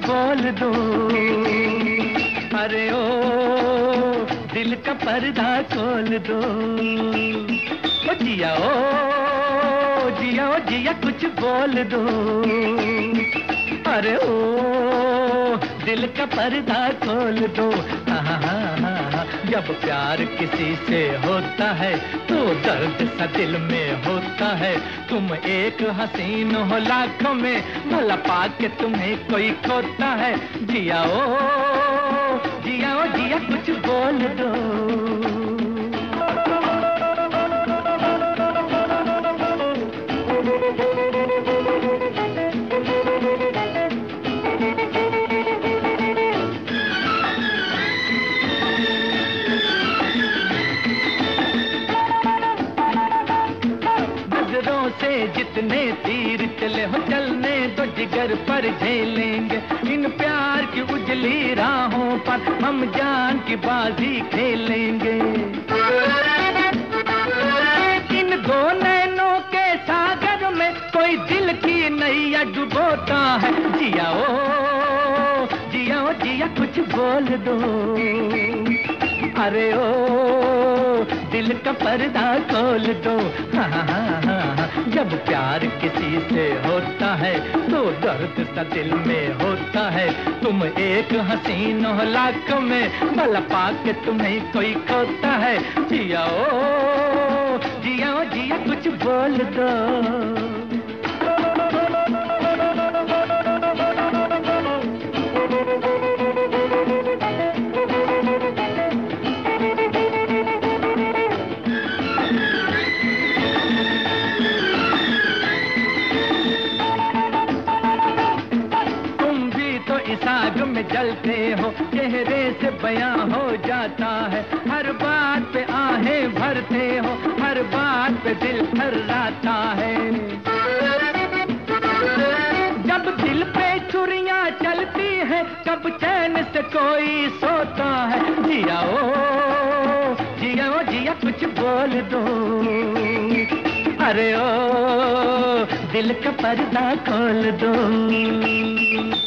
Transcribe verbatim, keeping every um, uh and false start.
बोल दो। अरे ओ दिल का पर्दा खोल दो। ओ जिया ओ जिया ओ जिया कुछ बोल दो। अरे ओ दिल का पर्दा खोल दो। हाँ हाँ हाँ, जब प्यार किसी से होता है तो दर्द सा दिल में होता है। तुम एक हसीन हो लाखों में, भला पाके तुम्हें कोई खोता है। जिया ओ जिया ओ जिया कुछ बोल दो। से जितने तीर चले हो चलने तो जिगर पर झेलेंगे। इन प्यार की उजली राहों पर हम जान की बाजी खेलेंगे। इन दो नैनों के सागर में कोई दिल की नैया डुबोता है। जिया ओ जिया ओ जिया कुछ बोल दो। अरे ओ दिल का पर्दा खोल दो। हाँ हाँ हाँ, जब प्यार किसी से होता है तो दर्द सा दिल में होता है। तुम एक हसीन हो लाखों में, भला पाके तुम्हें कोई खोता है। जिया ओ जिया ओ जिया कुछ बोल दो। इस आग में जलते हो, चेहरे से बयां हो जाता है। हर बात पे आहें भरते हो, हर बात पे दिल थर्राता है। जब दिल पे छुरियां चलती हैं, कब चैन से कोई सोता है। जिया ओ जिया ओ जिया कुछ बोल दो। अरे ओ दिल का पर्दा खोल दो।